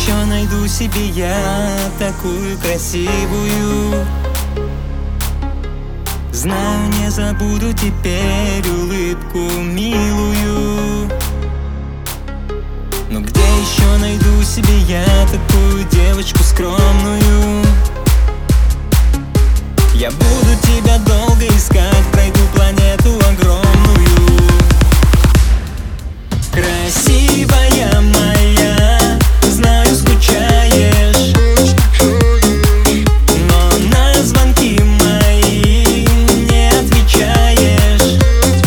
еще найду себе я такую красивую? Знаю, не забуду теперь улыбку милую. Но где еще найду себе я такую девочку скромную? Я буду тебя долго искать, пройду планету огромную. Красивая моя, знаю, скучаешь, но на звонки мои не отвечаешь.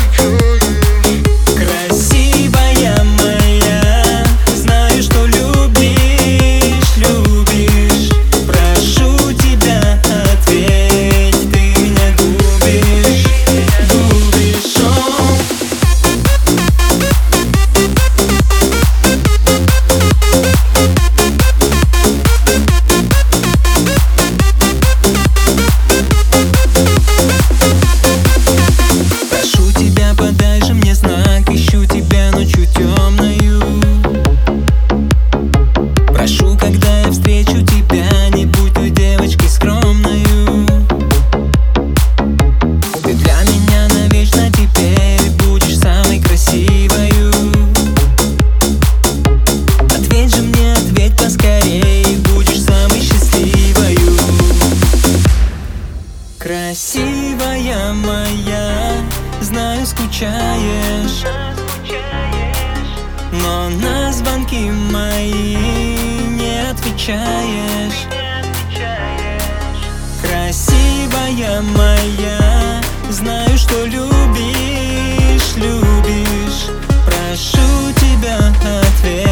Красивая моя, знаю, что любишь, любишь. Прошу тебя, ответь, ты меня губишь, губишь. Прошу тебя, подай же мне знак, ищу тебя ночью темною. Прошу, когда я встречу тебя, не будь той девочкой скромною. Ты для меня навечно теперь будешь самой красивою. Ответь же мне, ответь поскорей, будешь самой счастливою. Красивая моя, знаю, скучаешь, но на звонки мои не отвечаешь. Красивая моя, знаю, что любишь, любишь. Прошу тебя, ответь.